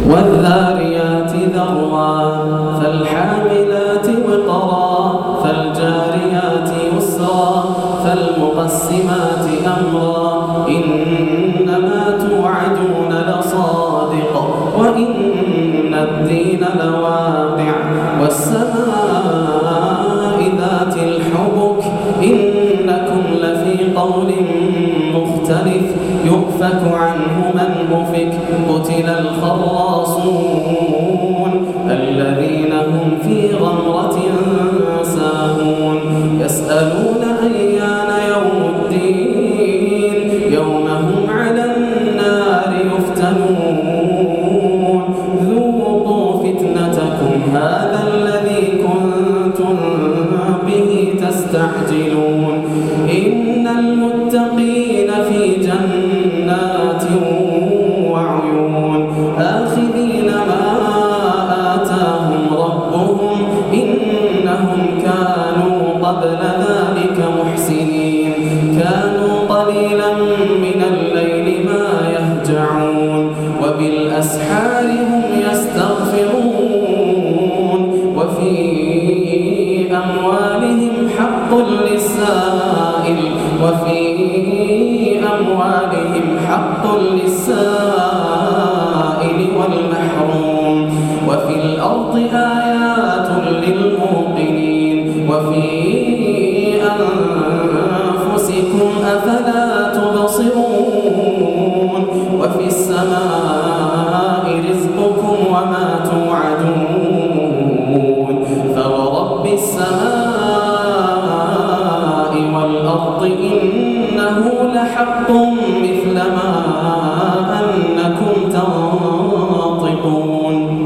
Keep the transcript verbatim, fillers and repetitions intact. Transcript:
والذاريات ذروا فالحاملات وقرا فالجاريات يسرا فالمقسمات أمرا إنما توعدون لصادق وإن الدين لواقع والسماء ذات الحبك إنكم لفي قول مختلف يؤفك عنه من أفك قتل الخراصون الذين هم في غمرة ساهون يسألون أيان يوم الدين يوم هم على النار يفتنون ذوقوا فتنتكم هذا الذي كنتم به تستعجلون إن المتقين في جنات وعيون آخذين ما آتاهم ربهم إنهم كانوا قبل ذلك محسنين كانوا قليلا من الليل ما يهجعون وبالأسحار هم